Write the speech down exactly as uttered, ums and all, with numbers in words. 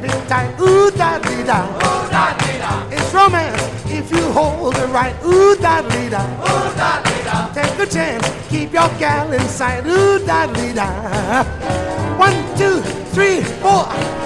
it tight. Ooh, da dee da. Ooh, da dee da. It's romance if you hold it right. Ooh, da dee da. Ooh, da dee da. Take a chance, keep your gal in sight. Ooh, da dee da. One, two, three, four.